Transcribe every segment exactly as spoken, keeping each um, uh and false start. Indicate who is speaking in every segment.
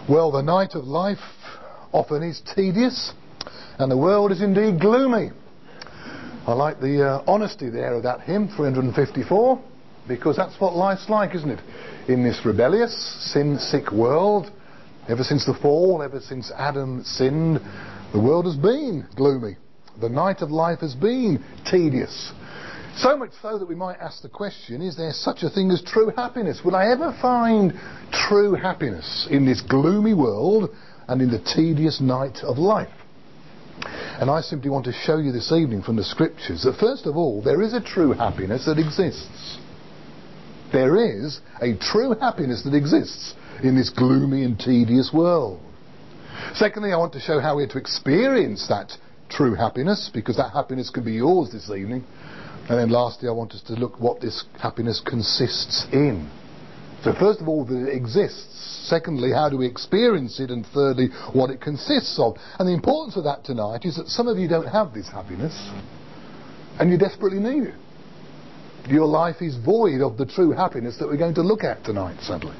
Speaker 1: Well, the night of life often is tedious, and the world is indeed gloomy. I like the uh, honesty there of that hymn, three hundred fifty-four, because that's what life's like, isn't it? In this rebellious, sin-sick world, ever since the fall, ever since Adam sinned, the world has been gloomy. The night of life has been tedious. So much so that we might ask the question, is there such a thing as true happiness? Will I ever find true happiness in this gloomy world and in the tedious night of life? And I simply want to show you this evening from the scriptures that first of all, there is a true happiness that exists. There is a true happiness that exists in this gloomy and tedious world. Secondly, I want to show how we're to experience that true happiness, because that happiness can be yours this evening. And then lastly, I want us to look what this happiness consists in. So first of all, that it exists. Secondly, how do we experience it? And thirdly, what it consists of. And the importance of that tonight is that some of you don't have this happiness, and you desperately need it. Your life is void of the true happiness that we're going to look at tonight, sadly.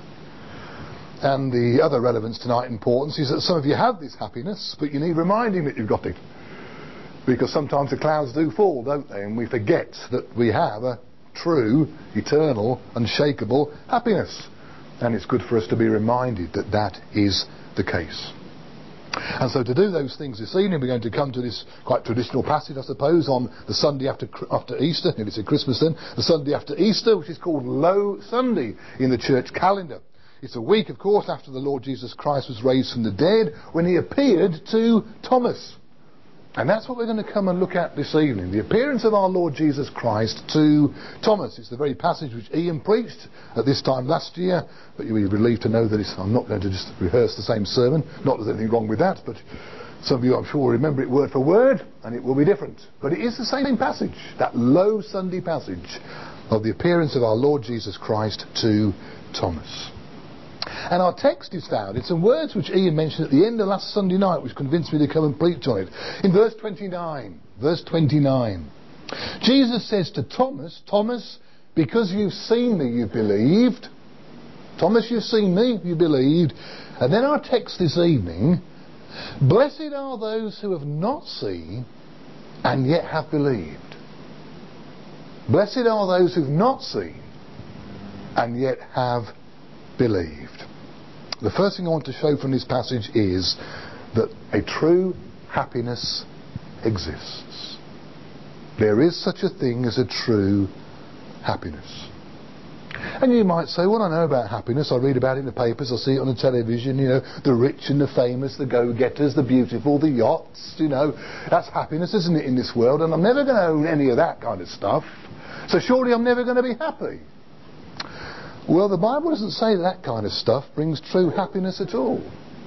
Speaker 1: And the other relevance tonight, importance, is that some of you have this happiness, but you need reminding that you've got it. Because sometimes the clouds do fall, don't they? And we forget that we have a true, eternal, unshakable happiness. And it's good for us to be reminded that that is the case. And so to do those things this evening, we're going to come to this quite traditional passage, I suppose, on the Sunday after after Easter. Nearly said Christmas then. The Sunday after Easter, which is called Low Sunday in the church calendar. It's a week, of course, after the Lord Jesus Christ was raised from the dead, when he appeared to Thomas. And that's what we're going to come and look at this evening. The appearance of our Lord Jesus Christ to Thomas. It's the very passage which Ian preached at this time last year. But you'll be relieved to know that it's, I'm not going to just rehearse the same sermon. Not that there's anything wrong with that, but some of you, I'm sure, will remember it word for word, and it will be different. But it is the same passage, that Low Sunday passage of the appearance of our Lord Jesus Christ to Thomas. And our text is found in some words which Ian mentioned at the end of last Sunday night, which convinced me to come and preach on it. In verse twenty-nine, verse twenty-nine, Jesus says to Thomas, Thomas, because you've seen me, you've believed. Thomas, you've seen me, you believed. And then our text this evening, blessed are those who have not seen and yet have believed. Blessed are those who've not seen and yet have believed. The first thing I want to show from this passage is that a true happiness exists. There is such a thing as a true happiness. And you might say, well, I know about happiness. I read about it in the papers. I see it on the television. You know, the rich and the famous, the go-getters, the beautiful, the yachts. You know, that's happiness, isn't it, in this world? And I'm never going to own any of that kind of stuff. So surely I'm never going to be happy. Well, the Bible doesn't say that, that kind of stuff brings true happiness at all.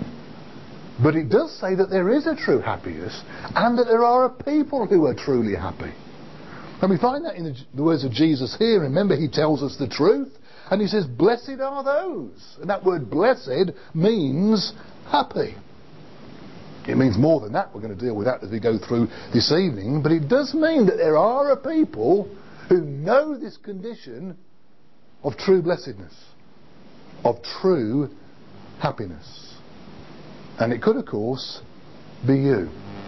Speaker 1: But it does say that there is a true happiness and that there are a people who are truly happy. And we find that in the, the words of Jesus here. Remember, he tells us the truth and he says, blessed are those. And that word blessed means happy. It means more than that. We're going to deal with that as we go through this evening. But it does mean that there are a people who know this condition of true blessedness, of true happiness. And it could, of course, be you.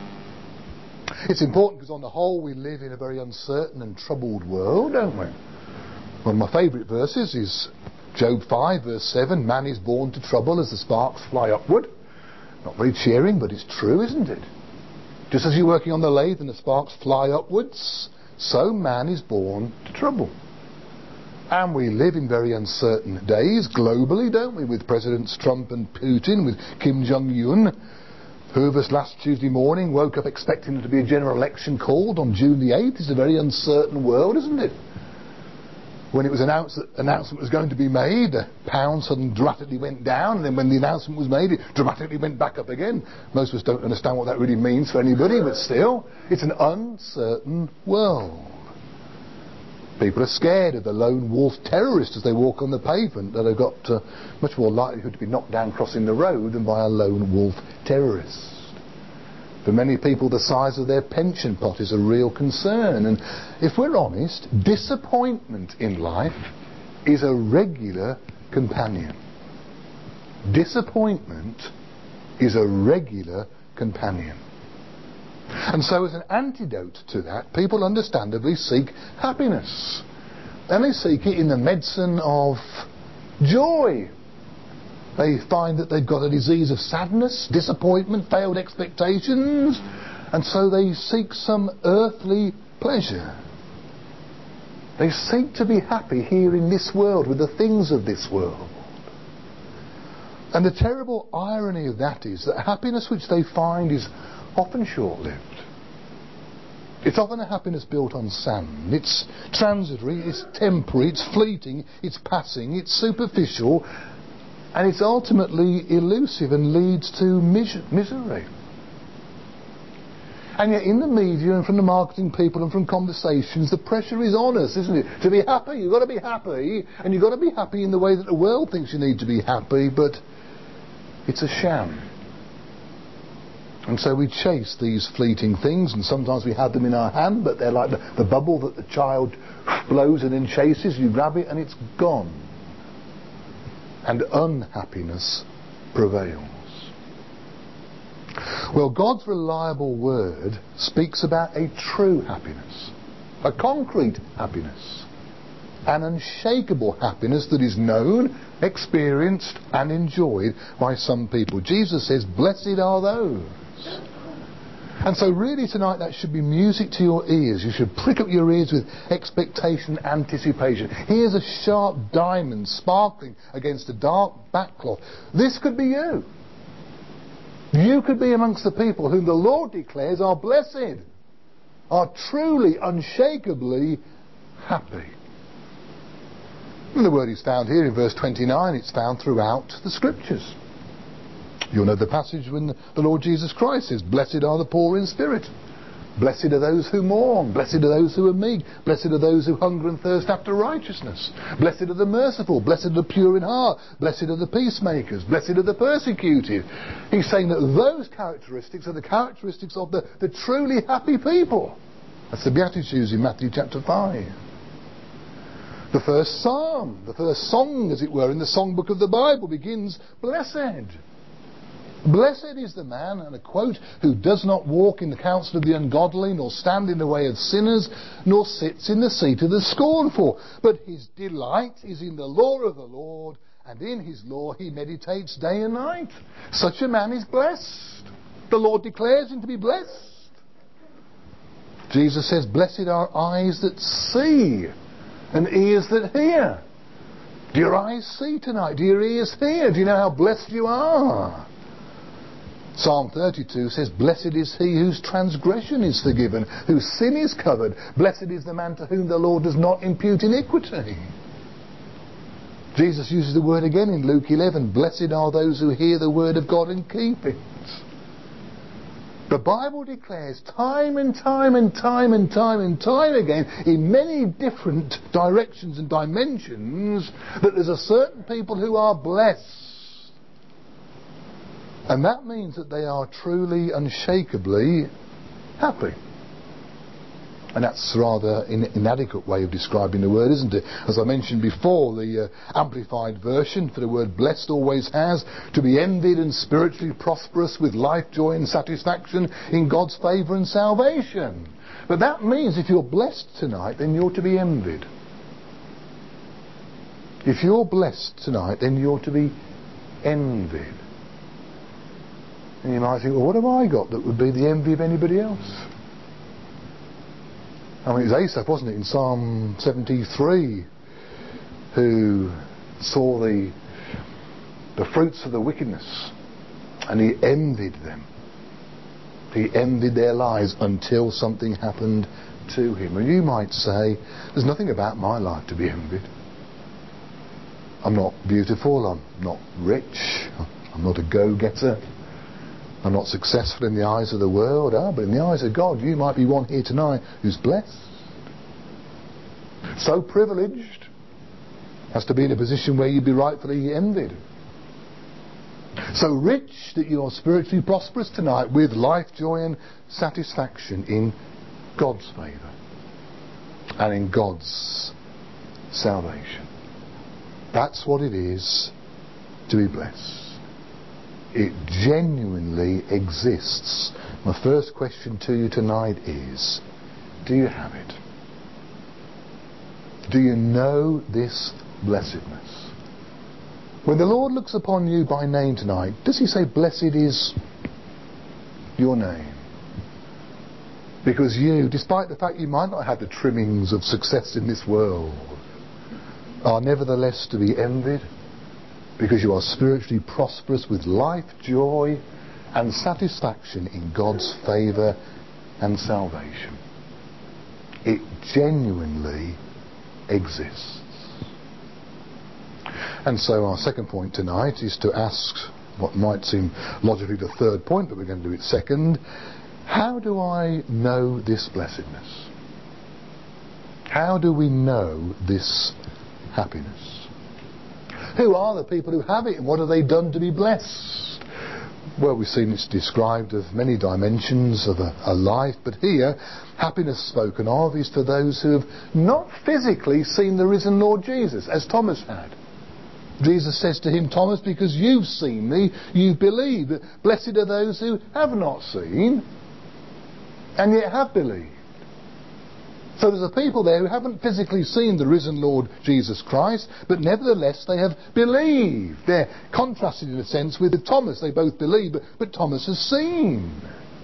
Speaker 1: It's important because on the whole we live in a very uncertain and troubled world, don't we? One of my favourite verses is Job five verse seven, man is born to trouble as the sparks fly upward. Not very cheering, but it's true, isn't it? Just as you're working on the lathe and the sparks fly upwards, so man is born to trouble. And we live in very uncertain days globally, don't we? With Presidents Trump and Putin, with Kim Jong-un. Who of us last Tuesday morning woke up expecting there to be a general election called on June the eighth? It's a very uncertain world, isn't it? When it was announced that announcement was going to be made, the pound suddenly dramatically went down, and then when the announcement was made, it dramatically went back up again. Most of us don't understand what that really means for anybody, but still, it's an uncertain world. People are scared of the lone wolf terrorists as they walk on the pavement, that have got uh, much more likelihood to be knocked down crossing the road than by a lone wolf terrorist. For many people, the size of their pension pot is a real concern. And if we're honest, disappointment in life is a regular companion. disappointment is a regular companion. And so as an antidote to that, people understandably seek happiness. And they seek it in the medicine of joy. They find that they've got a disease of sadness, disappointment, failed expectations, and so they seek some earthly pleasure. They seek to be happy here in this world with the things of this world. And the terrible irony of that is that happiness which they find is often short-lived. It's often a happiness built on sand. It's transitory, it's temporary, it's fleeting, it's passing, it's superficial, and it's ultimately elusive and leads to mis- misery. And yet in the media and from the marketing people and from conversations, the pressure is on us, isn't it? To be happy, you've got to be happy, and you've got to be happy in the way that the world thinks you need to be happy, but it's a sham. And so we chase these fleeting things, and sometimes we have them in our hand, but they're like the, the bubble that the child blows and then chases. You grab it and it's gone. And unhappiness prevails. Well, God's reliable word speaks about a true happiness, a concrete happiness, an unshakable happiness that is known, experienced and enjoyed by some people. Jesus says, blessed are those. And so really tonight that should be music to your ears. You should prick up your ears with expectation, anticipation. Here's a sharp diamond sparkling against a dark backcloth. This could be you. You could be amongst the people whom the Lord declares are blessed, are truly, unshakably happy. And the word is found here in verse twenty-nine. It's found throughout the Scriptures. You'll know the passage when the Lord Jesus Christ says, blessed are the poor in spirit. Blessed are those who mourn. Blessed are those who are meek. Blessed are those who hunger and thirst after righteousness. Blessed are the merciful. Blessed are the pure in heart. Blessed are the peacemakers. Blessed are the persecuted. He's saying that those characteristics are the characteristics of the, the truly happy people. That's the Beatitudes in Matthew chapter five. The first psalm, the first song, as it were, in the songbook of the Bible begins, blessed. Blessed is the man, and a quote, who does not walk in the counsel of the ungodly, nor stand in the way of sinners, nor sits in the seat of the scornful. But his delight is in the law of the Lord, and in his law he meditates day and night. Such a man is blessed. The Lord declares him to be blessed. Jesus says, blessed are eyes that see, and ears that hear. Do your eyes see tonight? Do your ears hear? Do you know how blessed you are? Psalm thirty-two says, blessed is he whose transgression is forgiven, whose sin is covered. Blessed is the man to whom the Lord does not impute iniquity. Jesus uses the word again in Luke eleven, blessed are those who hear the word of God and keep it. The Bible declares time and time and time and time and time again, in many different directions and dimensions, that there's a certain people who are blessed. And that means that they are truly, unshakably happy. And that's a rather in- inadequate way of describing the word, isn't it? As I mentioned before, the uh, Amplified Version for the word blessed always has, to be envied and spiritually prosperous with life, joy and satisfaction in God's favour and salvation. But that means if you're blessed tonight, then you're to be envied. If you're blessed tonight, then you're to be envied. And you might think, well, what have I got that would be the envy of anybody else? I mean, it was Asaph, wasn't it, in Psalm seventy-three, who saw the the fruits of the wickedness, and he envied them. He envied their lives until something happened to him. And you might say, there's nothing about my life to be envied. I'm not beautiful, I'm not rich, I'm not a go-getter, I'm not successful in the eyes of the world, ah, but in the eyes of God, you might be one here tonight who's blessed. So privileged as to be in a position where you'd be rightfully envied. So rich that you're spiritually prosperous tonight with life, joy and satisfaction in God's favour and in God's salvation. That's what it is to be blessed. It genuinely exists. My first question to you tonight is, do you have it? Do you know this blessedness? When the Lord looks upon you by name tonight, does he say, blessed is your name? Because you, despite the fact you might not have the trimmings of success in this world, are nevertheless to be envied, because you are spiritually prosperous with life, joy and satisfaction in God's favour and salvation. It genuinely exists. And so our second point tonight is to ask what might seem logically the third point, but we're going to do it second. How do I know this blessedness? How do we know this happiness? Who are the people who have it, and what have they done to be blessed? Well, we've seen it's described of many dimensions of a, a life, but here, happiness spoken of is for those who have not physically seen the risen Lord Jesus, as Thomas had. Jesus says to him, Thomas, because you've seen me, you believe. Blessed are those who have not seen, and yet have believed. So there's a people there who haven't physically seen the risen Lord Jesus Christ, but nevertheless they have believed. They're contrasted in a sense with Thomas. They both believe, but, but Thomas has seen.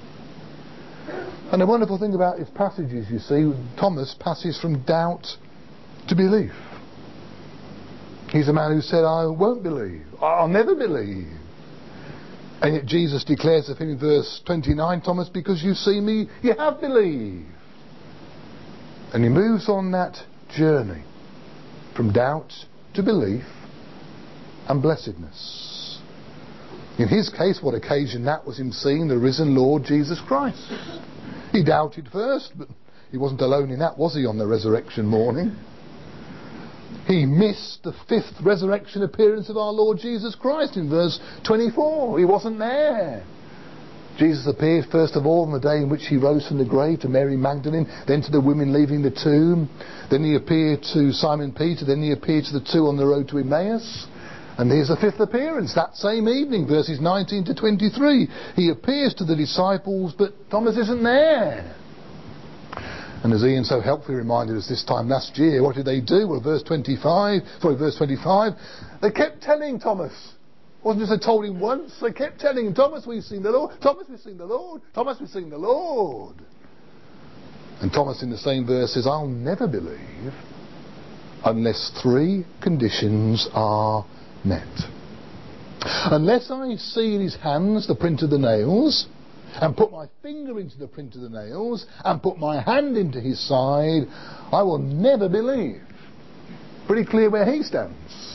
Speaker 1: And the wonderful thing about this passage is, you see, Thomas passes from doubt to belief. He's a man who said, I won't believe. I'll never believe. And yet Jesus declares of him in verse twenty-nine, Thomas, because you see me, you have believed. And he moves on that journey from doubt to belief and blessedness. In his case, what occasioned that was him seeing the risen Lord Jesus Christ. He doubted first, but he wasn't alone in that, was he, on the resurrection morning? He missed the fifth resurrection appearance of our Lord Jesus Christ in verse twenty-four. He wasn't there. Jesus appeared first of all on the day in which he rose from the grave to Mary Magdalene, then to the women leaving the tomb. Then he appeared to Simon Peter, then he appeared to the two on the road to Emmaus. And here's the fifth appearance, that same evening, verses nineteen to twenty-three. He appears to the disciples, but Thomas isn't there. And as Ian so helpfully reminded us this time last year, what did they do? Well, verse twenty-five, sorry, verse twenty-five, they kept telling Thomas. It wasn't just they told him once, they kept telling him, Thomas, we've seen the Lord. Thomas, we've seen the Lord. Thomas, we've seen the Lord. And Thomas in the same verse says, I'll never believe unless three conditions are met. Unless I see in his hands the print of the nails, and put my finger into the print of the nails, and put my hand into his side, I will never believe. Pretty clear where he stands.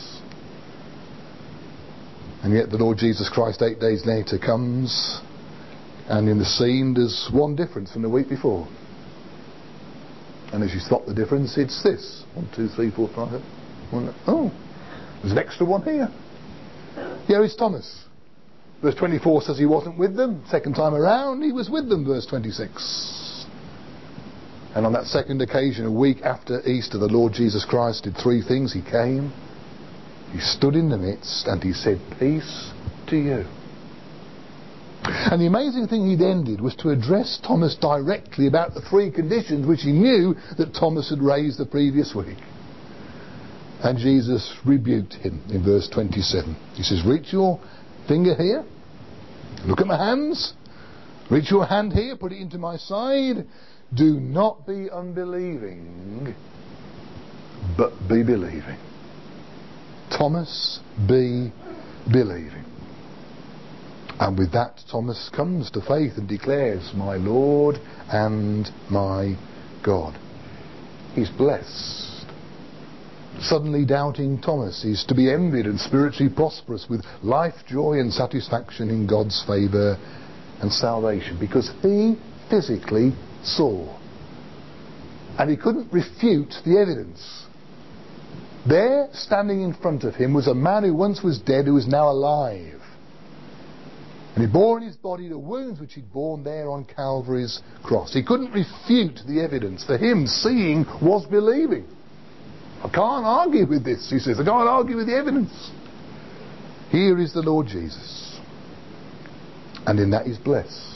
Speaker 1: And yet the Lord Jesus Christ eight days later comes, and in the scene there's one difference from the week before. And as you spot the difference, it's this. One, two, three, four, five. One, oh, there's an extra one here. Here is Thomas. Verse twenty-four says he wasn't with them. Second time around, he was with them, verse twenty-six. And on that second occasion, a week after Easter, the Lord Jesus Christ did three things. He came, he stood in the midst, and he said, peace to you. And the amazing thing he then did was to address Thomas directly about the three conditions which he knew that Thomas had raised the previous week. And Jesus rebuked him in verse twenty-seven. He says, reach your finger here, look at my hands, reach your hand here, put it into my side. Do not be unbelieving, but be believing. Thomas, be believing. And with that, Thomas comes to faith and declares, my Lord and my God. He's blessed. Suddenly doubting Thomas is to be envied and spiritually prosperous with life, joy and satisfaction in God's favour and salvation, because he physically saw. And he couldn't refute the evidence. There, standing in front of him, was a man who once was dead, who is now alive. And he bore in his body the wounds which he'd borne there on Calvary's cross. He couldn't refute the evidence. For him, seeing was believing. I can't argue with this, he says. I can't argue with the evidence. Here is the Lord Jesus. and in that he's blessed.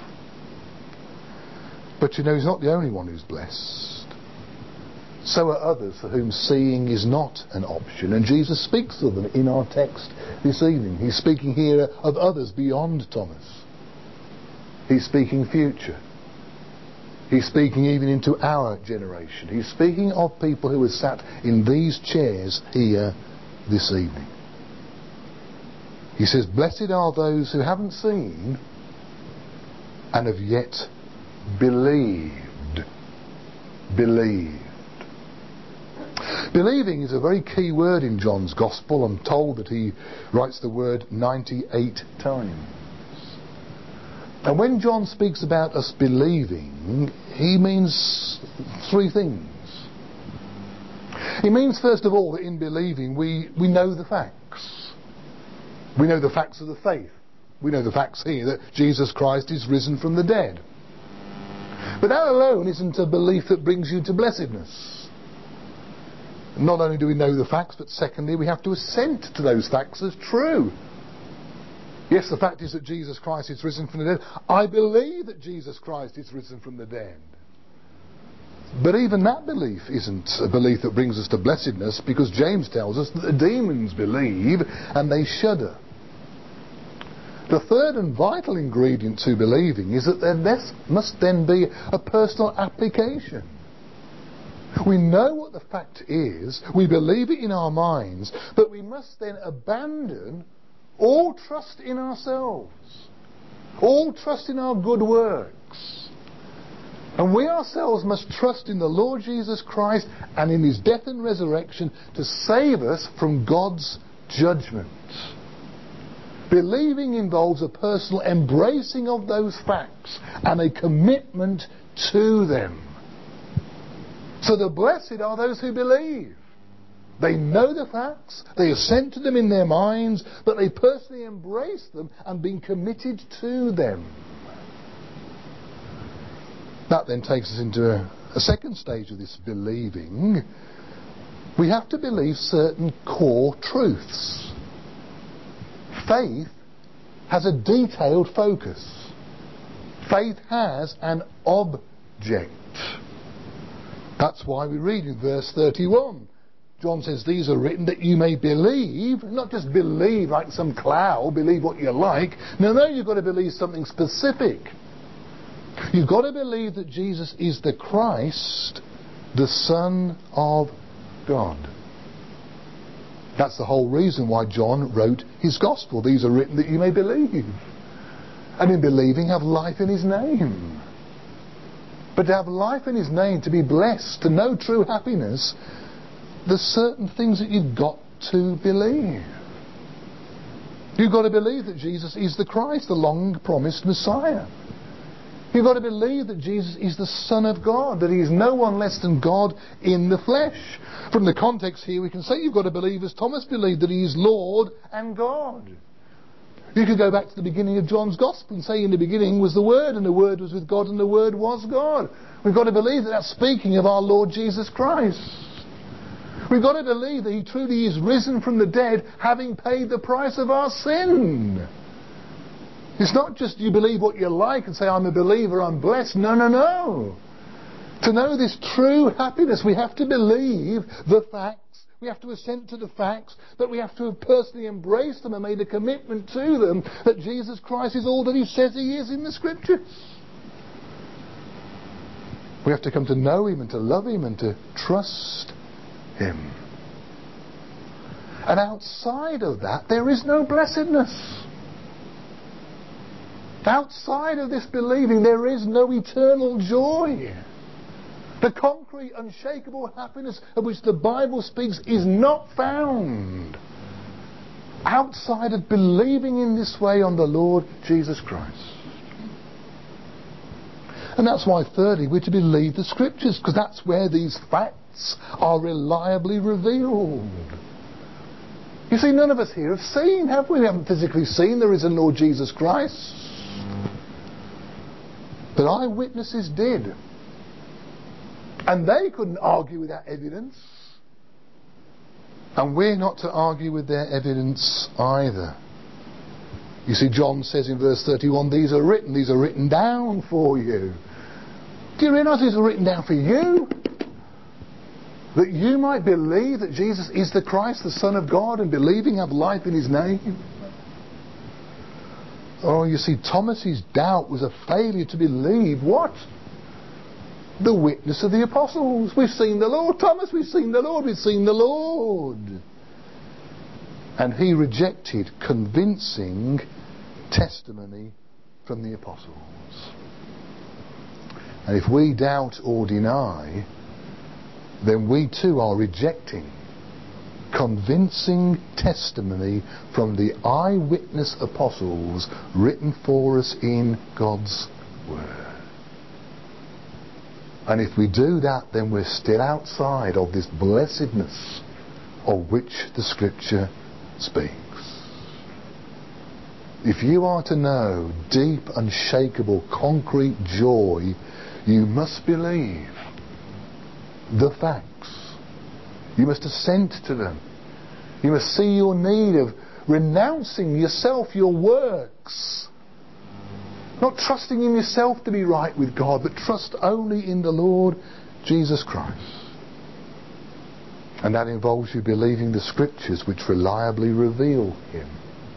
Speaker 1: But you know, he's not the only one who's blessed. So are others for whom seeing is not an option, and Jesus speaks of them in our text this evening. He's speaking here of others beyond Thomas. He's speaking future. He's speaking even into our generation. He's speaking of people who are sat in these chairs here this evening. He says, blessed are those who haven't seen and have yet believed. Believed. Believing is a very key word in John's Gospel. I'm told that he writes the word ninety-eight times. And when John speaks about us believing, he means three things. He means, first of all, that in believing we, we know the facts. We know the facts of the faith. We know the facts here that Jesus Christ is risen from the dead. But that alone isn't a belief that brings you to blessedness. Not only do we know the facts, but secondly, we have to assent to those facts as true. Yes, the fact is that Jesus Christ is risen from the dead. I believe that Jesus Christ is risen from the dead. But even that belief isn't a belief that brings us to blessedness, because James tells us that the demons believe and they shudder. The third and vital ingredient to believing is that there must then be a personal application. We know what the fact is, we believe it in our minds, but we must then abandon all trust in ourselves, all trust in our good works. And we ourselves must trust in the Lord Jesus Christ and in his death and resurrection to save us from God's judgment. Believing involves a personal embracing of those facts and a commitment to them. So the blessed are those who believe. They know the facts, they assent to them in their minds, but they personally embrace them and being committed to them. That then takes us into a, a second stage of this believing. We have to believe certain core truths. Faith has a detailed focus. Faith has an object. That's why we read in verse thirty-one. John says, these are written that you may believe, not just believe like some cloud, believe what you like. No, no, you've got to believe something specific. You've got to believe that Jesus is the Christ, the Son of God. That's the whole reason why John wrote his Gospel. These are written that you may believe. And in believing, have life in his name. But to have life in his name, to be blessed, to know true happiness, there's certain things that you've got to believe. You've got to believe that Jesus is the Christ, the long-promised Messiah. You've got to believe that Jesus is the Son of God, that he is no one less than God in the flesh. From the context here, we can say you've got to believe, as Thomas believed, that he is Lord and God. You could go back to the beginning of John's Gospel and say in the beginning was the Word, and the Word was with God, and the Word was God. We've got to believe that that's speaking of our Lord Jesus Christ. We've got to believe that he truly is risen from the dead, having paid the price of our sin. It's not just you believe what you like and say, I'm a believer, I'm blessed. No, no, no. To know this true happiness, we have to believe the facts. We have to assent to the facts, but we have to have personally embraced them and made a commitment to them that Jesus Christ is all that he says he is in the Scriptures. We have to come to know him and to love him and to trust him. And outside of that, there is no blessedness. Outside of this believing, there is no eternal joy. The concrete, unshakable happiness of which the Bible speaks is not found outside of believing in this way on the Lord Jesus Christ. And that's why, thirdly, we're to believe the Scriptures, because that's where these facts are reliably revealed. You see, none of us here have seen, have we? We haven't physically seen the risen Lord Jesus Christ. But eyewitnesses did. And they couldn't argue with that evidence. And we're not to argue with their evidence either. You see, John says in verse thirty-one, these are written, these are written down for you. Do you realise these are written down for you? That you might believe that Jesus is the Christ, the Son of God, and believing have life in his name. Oh, you see, Thomas's doubt was a failure to believe what? The witness of the apostles. We've seen the Lord. Thomas, we've seen the Lord. We've seen the Lord. And he rejected convincing testimony from the apostles. And if we doubt or deny, then we too are rejecting convincing testimony from the eyewitness apostles written for us in God's Word. And if we do that, then we're still outside of this blessedness of which the Scripture speaks. If you are to know deep, unshakable, concrete joy, you must believe the facts. You must assent to them. You must see your need of renouncing yourself, your works. Not trusting in yourself to be right with God, but trust only in the Lord Jesus Christ. And that involves you believing the Scriptures which reliably reveal Him.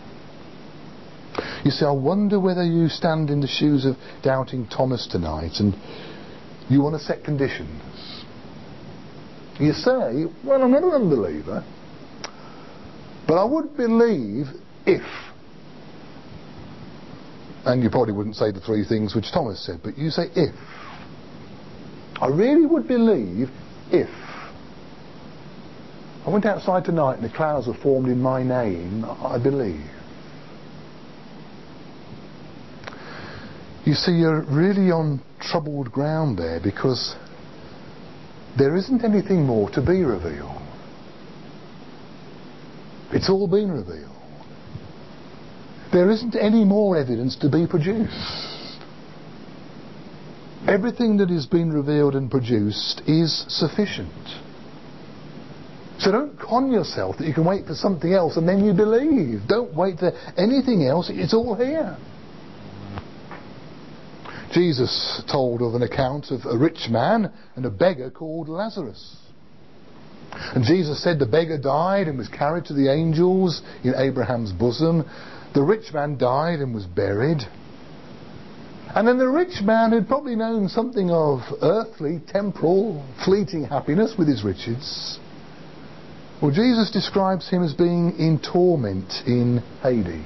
Speaker 1: You see, I wonder whether you stand in the shoes of doubting Thomas tonight and you want to set conditions. You say, well, I'm not an unbeliever, but I would believe if. And you probably wouldn't say the three things which Thomas said, but you say if. I really would believe if. I went outside tonight and the clouds were formed in my name, I believe. You see, you're really on troubled ground there, because there isn't anything more to be revealed. It's all been revealed. There isn't any more evidence to be produced. Everything that has been revealed and produced is sufficient. So don't con yourself that you can wait for something else and then you believe. Don't wait for anything else. It's all here. Jesus told of an account of a rich man and a beggar called Lazarus. And Jesus said the beggar died and was carried to the angels in Abraham's bosom. The rich man died and was buried. And then the rich man had probably known something of earthly, temporal, fleeting happiness with his riches. Well, Jesus describes him as being in torment in Hades.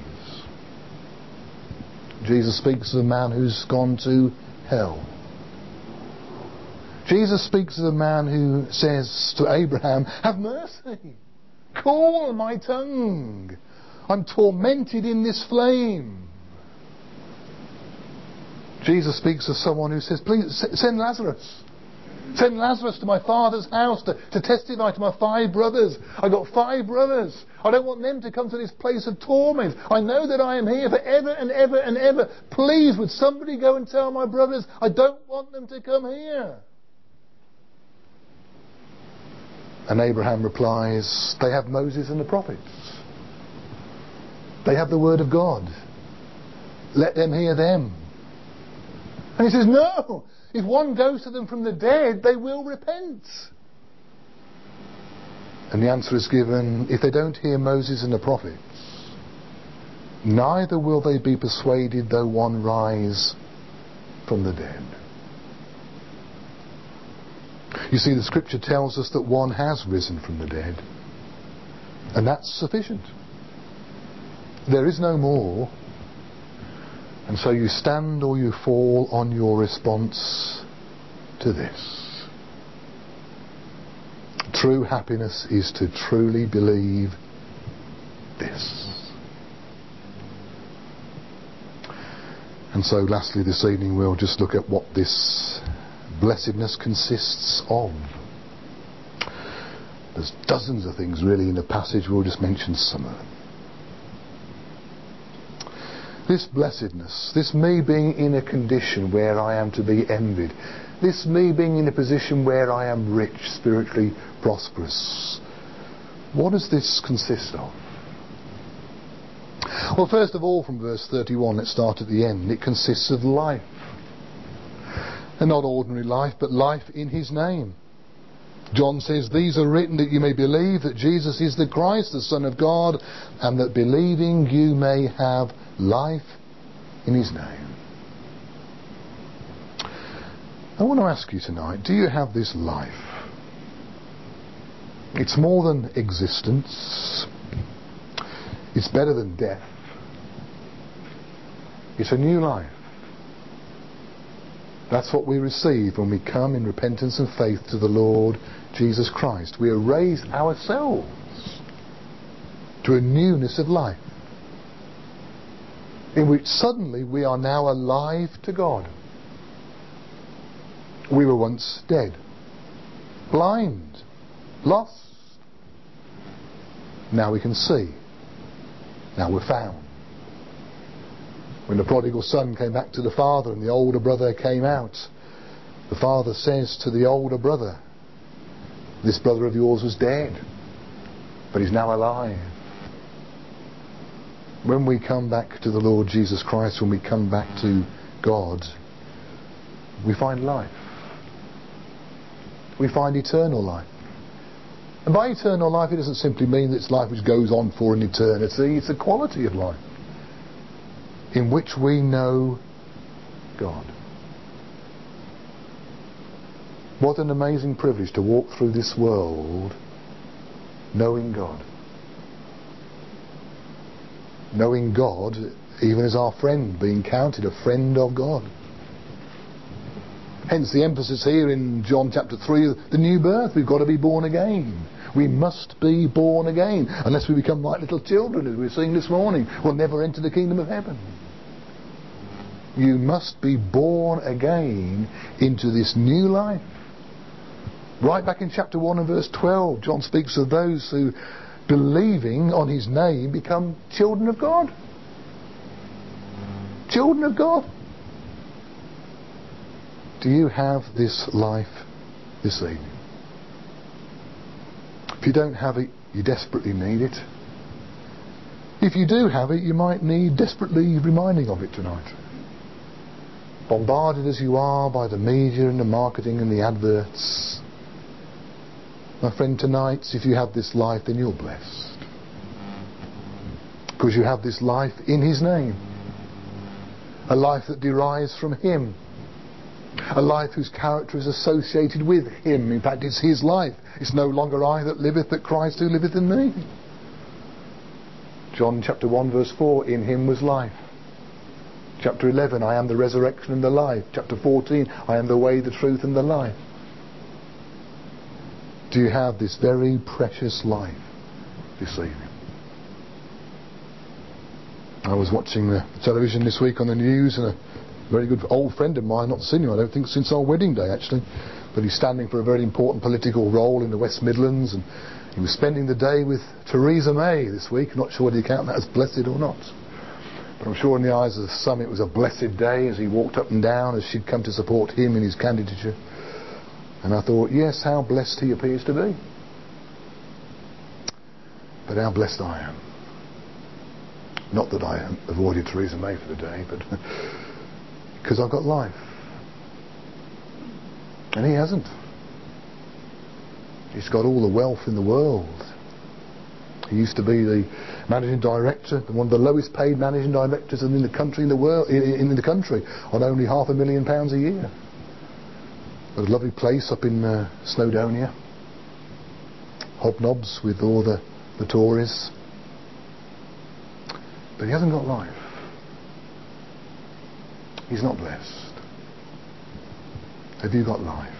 Speaker 1: Jesus speaks of a man who's gone to hell. Jesus speaks of a man who says to Abraham, have mercy, cool my tongue, I'm tormented in this flame. Jesus speaks of someone who says, please send Lazarus. Send Lazarus to my father's house to, to testify to my five brothers. I've got five brothers. I don't want them to come to this place of torment. I know that I am here forever and ever and ever. Please, would somebody go and tell my brothers, I don't want them to come here. And Abraham replies, they have Moses and the prophets. They have the word of God. Let them hear them. And he says, no, if one goes to them from the dead, they will repent. And the answer is given, if they don't hear Moses and the prophets, neither will they be persuaded though one rise from the dead. You see, the Scripture tells us that one has risen from the dead. And that's sufficient. There is no more. And so you stand or you fall on your response to this. True happiness is to truly believe this. And so lastly this evening we'll just look at what this blessedness consists of. There's dozens of things really in the passage, we'll just mention some of them. This blessedness, this me being in a condition where I am to be envied, this me being in a position where I am rich, spiritually prosperous, what does this consist of? Well, first of all, from verse thirty-one, let's start at the end. It consists of life. And not ordinary life, but life in his name. John says, these are written that you may believe that Jesus is the Christ, the Son of God, and that believing you may have life in his name. I want to ask you tonight, do you have this life? It's more than existence. It's better than death. It's a new life. That's what we receive when we come in repentance and faith to the Lord Jesus Christ. We are raised ourselves to a newness of life, in which suddenly we are now alive to God. We were once dead, blind, lost. Now we can see. Now we're found. When the prodigal son came back to the father and the older brother came out, the father says to the older brother, this brother of yours was dead, but he's now alive. When we come back to the Lord Jesus Christ, when we come back to God, we find life. We find eternal life. And by eternal life, it doesn't simply mean that it's life which goes on for an eternity. It's a quality of life in which we know God. What an amazing privilege to walk through this world knowing God. Knowing God even as our friend, being counted a friend of God. Hence the emphasis here in John chapter three, the new birth. We've got to be born again. We must be born again. Unless we become like little children, as we were seeing this morning, we'll never enter the kingdom of heaven. You must be born again into this new life. Right back in chapter one and verse twelve, John speaks of those who, believing on his name, become children of God. Children of God. Do you have this life this evening? If you don't have it, you desperately need it. If you do have it, you might need desperately reminding of it tonight. Bombarded as you are by the media and the marketing and the adverts, my friend, tonight, if you have this life, then you're blessed. Because you have this life in his name. A life that derives from him. A life whose character is associated with him. In fact, it's his life. It's no longer I that liveth, but Christ who liveth in me. John chapter one verse four, in him was life. Chapter eleven, I am the resurrection and the life. Chapter fourteen, I am the way, the truth and the life. Do you have this very precious life this evening? I was watching the television this week on the news, and a very good old friend of mine, not seen him I don't think since our wedding day actually, but he's standing for a very important political role in the West Midlands, and he was spending the day with Theresa May this week. Not sure whether you count that as blessed or not, but I'm sure in the eyes of some it was a blessed day as he walked up and down as she'd come to support him in his candidature. And I thought, yes, how blessed he appears to be, but how blessed I am. Not that I avoided Theresa May for the day, but because I've got life. And he hasn't. He's got all the wealth in the world. He used to be the managing director, one of the lowest paid managing directors in the country, in the world, in, in the country, on only half a million pounds a year. Got a lovely place up in uh, Snowdonia. Hobnobs with all the, the Tories. But he hasn't got life. He's not blessed. Have you got life?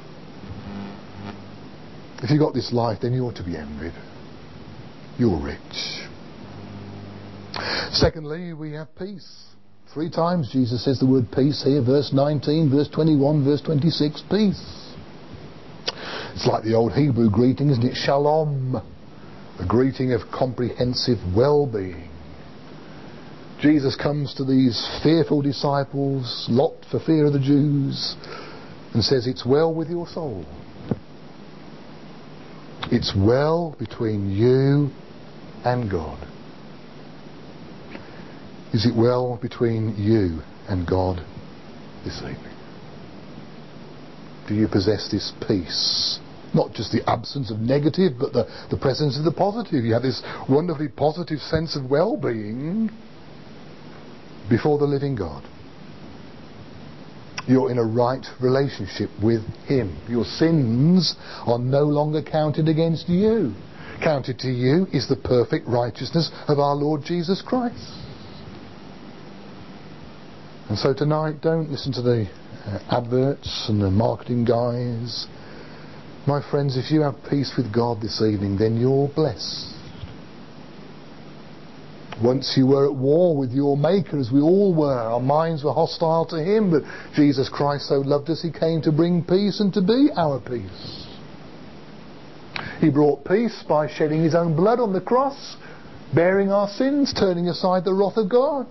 Speaker 1: If you've got this life, then you ought to be envied. You're rich. Secondly, we have peace. Three times Jesus says the word peace here. Verse nineteen, verse twenty-one, verse twenty-six. Peace. It's like the old Hebrew greeting, isn't it? Shalom. A greeting of comprehensive well-being. Jesus comes to these fearful disciples, locked for fear of the Jews, and says, it's well with your soul. It's well between you and God. Is it well between you and God this evening? Do you possess this peace? Not just the absence of negative, but the, the presence of the positive. You have this wonderfully positive sense of well-being before the living God. You're in a right relationship with Him. Your sins are no longer counted against you. Counted to you is the perfect righteousness of our Lord Jesus Christ. And so tonight, don't listen to the uh, adverts and the marketing guys. My friends, if you have peace with God this evening, then you're blessed. Once you were at war with your Maker, as we all were. Our minds were hostile to Him, but Jesus Christ so loved us, He came to bring peace and to be our peace. He brought peace by shedding His own blood on the cross, bearing our sins, turning aside the wrath of God.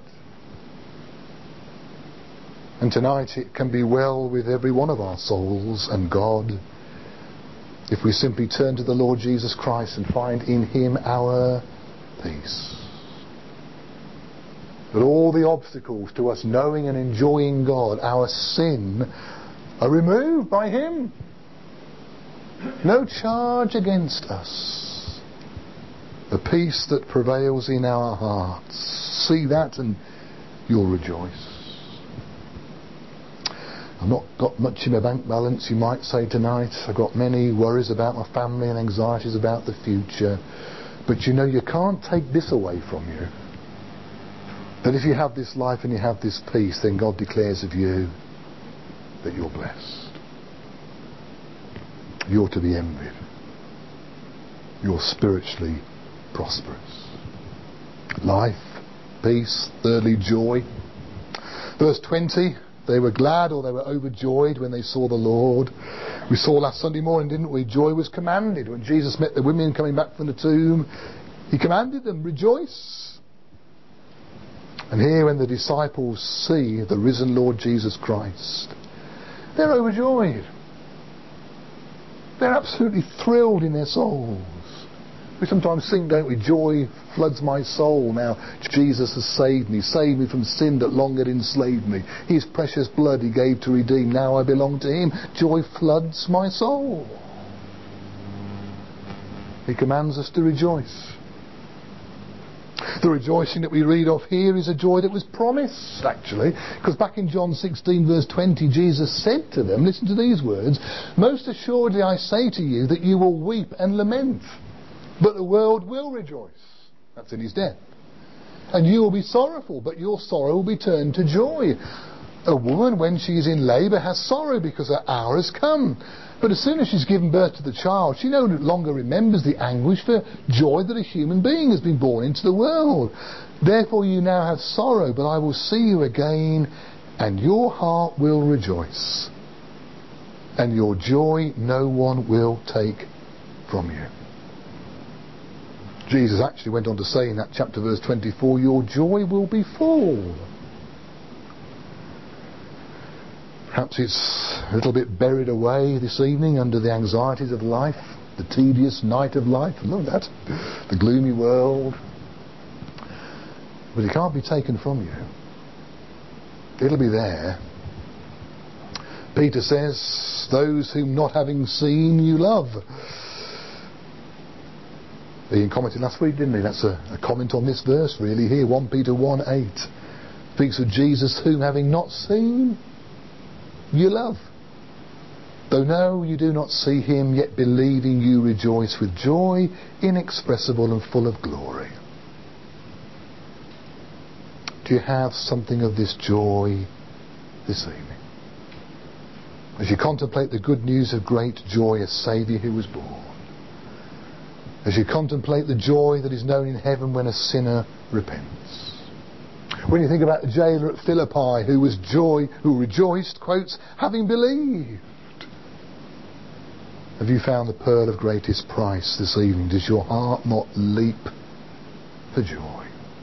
Speaker 1: And tonight it can be well with every one of our souls and God if we simply turn to the Lord Jesus Christ and find in Him our peace. That all the obstacles to us knowing and enjoying God, our sin, are removed by Him. No charge against us. The peace that prevails in our hearts. See that and you'll rejoice. I've not got much in my bank balance, you might say tonight. I've got many worries about my family and anxieties about the future. But you know, you can't take this away from you. That if you have this life and you have this peace, then God declares of you that you're blessed. You're to be envied. You're spiritually prosperous. Life, peace, thirdly joy. Verse twenty, they were glad or they were overjoyed when they saw the Lord. We saw last Sunday morning, didn't we? Joy was commanded. When Jesus met the women coming back from the tomb, He commanded them, rejoice. And here when the disciples see the risen Lord Jesus Christ, they're overjoyed. They're absolutely thrilled in their souls. We sometimes sing, don't we? Joy floods my soul. Now Jesus has saved me. Saved me from sin that long had enslaved me. His precious blood He gave to redeem. Now I belong to Him. Joy floods my soul. He commands us to rejoice. The rejoicing that we read of here is a joy that was promised, actually, because back in John sixteen verse twenty, Jesus said to them, listen to these words, most assuredly I say to you that you will weep and lament, but the world will rejoice. That's in His death. And you will be sorrowful, but your sorrow will be turned to joy. A woman, when she is in labour, has sorrow because her hour has come. But as soon as she's given birth to the child, she no longer remembers the anguish for joy that a human being has been born into the world. Therefore you now have sorrow, but I will see you again, and your heart will rejoice. And your joy no one will take from you. Jesus actually went on to say in that chapter verse twenty-four, your joy will be full. Perhaps it's a little bit buried away this evening under the anxieties of life, the tedious night of life, I love that, the gloomy world. But it can't be taken from you. It'll be there. Peter says, those whom not having seen you love. Ian commented last week, didn't he? That's a, a comment on this verse really here, First Peter one eight. Speaks of Jesus whom having not seen you love. Though now you do not see Him, yet believing you rejoice with joy inexpressible and full of glory. Do you have something of this joy this evening? As you contemplate the good news of great joy, a Saviour who was born. As you contemplate the joy that is known in heaven when a sinner repents. When you think about the jailer at Philippi who was joy, who rejoiced, quotes, having believed. Have you found the pearl of greatest price this evening? Does your heart not leap for joy?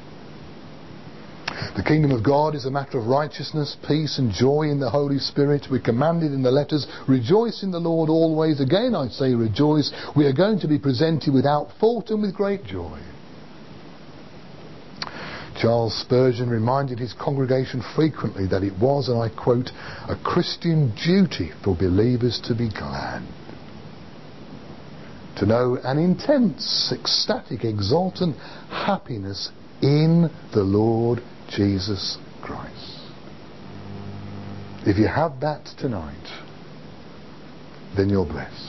Speaker 1: The kingdom of God is a matter of righteousness, peace and joy in the Holy Spirit. We're commanded in the letters, rejoice in the Lord always. Again I say rejoice. We are going to be presented without fault and with great joy. Charles Spurgeon reminded his congregation frequently that it was, and I quote, a Christian duty for believers to be glad, to know an intense, ecstatic, exultant happiness in the Lord Jesus Christ. If you have that tonight, then you're blessed.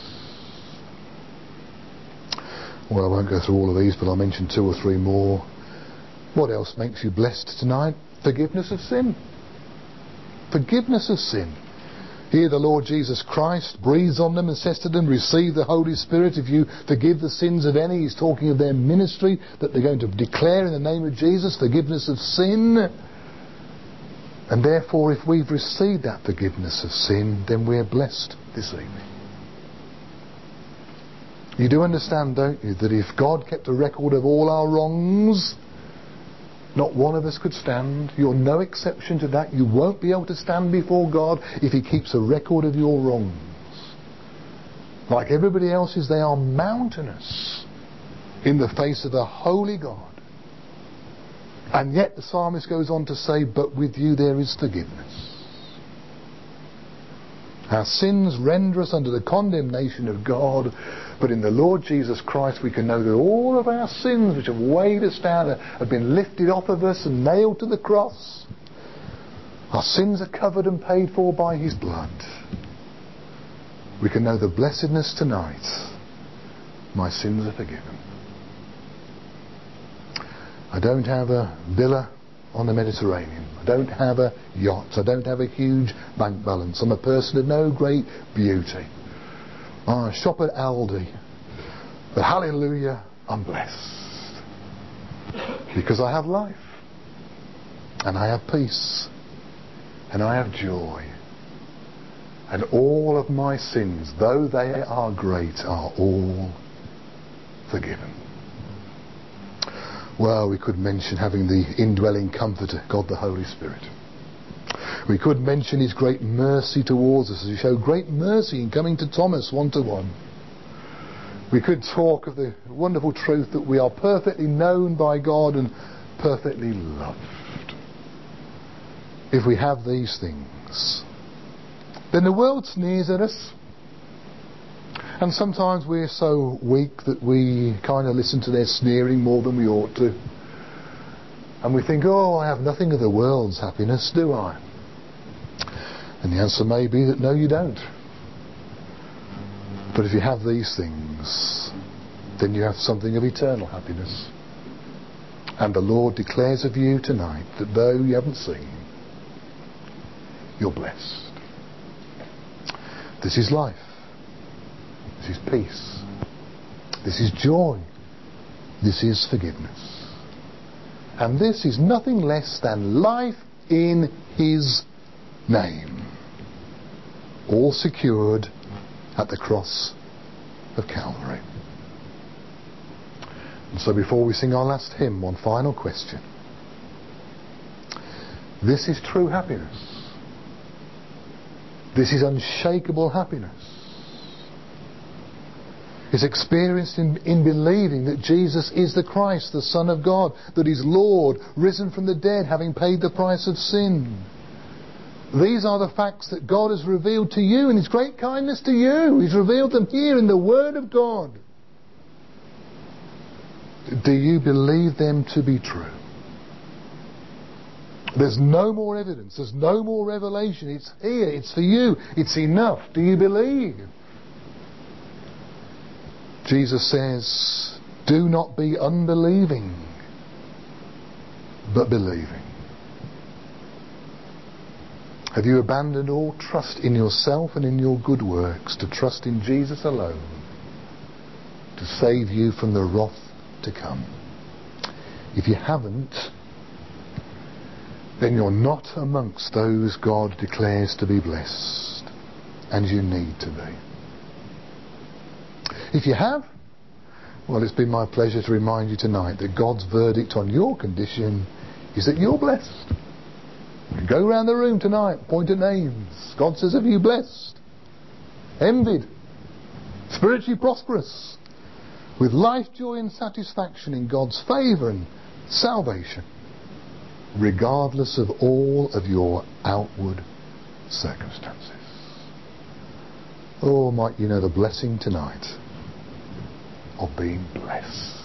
Speaker 1: Well, I won't go through all of these, but I'll mention two or three more. What else makes you blessed tonight? Forgiveness of sin. Forgiveness of sin. Here the Lord Jesus Christ breathes on them and says to them, receive the Holy Spirit if you forgive the sins of any. He's talking of their ministry that they're going to declare in the name of Jesus, forgiveness of sin. And therefore, if we've received that forgiveness of sin, then we're blessed this evening. You do understand, don't you, that if God kept a record of all our wrongs, not one of us could stand. You're no exception to that. You won't be able to stand before God if He keeps a record of your wrongs. Like everybody else's, they are mountainous in the face of a holy God. And yet the psalmist goes on to say, but with you there is forgiveness. Our sins render us under the condemnation of God, but in the Lord Jesus Christ we can know that all of our sins which have weighed us down have been lifted off of us and nailed to the cross. Our sins are covered and paid for by His blood. We can know the blessedness tonight. My sins are forgiven. I don't have a villa on the Mediterranean. I don't have a yacht. I don't have a huge bank balance. I'm a person of no great beauty. I shop at Aldi. But hallelujah, I'm blessed. Because I have life. And I have peace. And I have joy. And all of my sins, though they are great, are all forgiven. Well, we could mention having the indwelling comforter, God the Holy Spirit. We could mention His great mercy towards us as He showed great mercy in coming to Thomas one to one. We could talk of the wonderful truth that we are perfectly known by God and perfectly loved. If we have these things, then the world sneers at us. And sometimes we're so weak that we kind of listen to their sneering more than we ought to. And we think, oh, I have nothing of the world's happiness, do I? And the answer may be that no, you don't. But if you have these things, then you have something of eternal happiness. And the Lord declares of you tonight that though you haven't seen, you're blessed. This is life. This is peace. This is joy. This is forgiveness. And this is nothing less than life in His name. All secured at the cross of Calvary. And so before we sing our last hymn, one final question. This is true happiness. This is unshakable happiness. Is experienced in, in believing that Jesus is the Christ, the Son of God, that He's Lord, risen from the dead, having paid the price of sin. These are the facts that God has revealed to you in His great kindness to you. He's revealed them here in the Word of God. Do you believe them to be true? There's no more evidence. There's no more revelation. It's here. It's for you. It's enough. Do you believe? Jesus says, do not be unbelieving, but believing. Have you abandoned all trust in yourself and in your good works to trust in Jesus alone to save you from the wrath to come? If you haven't, then you're not amongst those God declares to be blessed, and you need to be. If you have, well, it's been my pleasure to remind you tonight that God's verdict on your condition is that you're blessed. Go around the room tonight, point at names. God says, have you blessed? Envied? Spiritually prosperous? With life, joy and satisfaction in God's favour and salvation? regardless of all of your outward circumstances. Oh, might you know the blessing tonight of being blessed.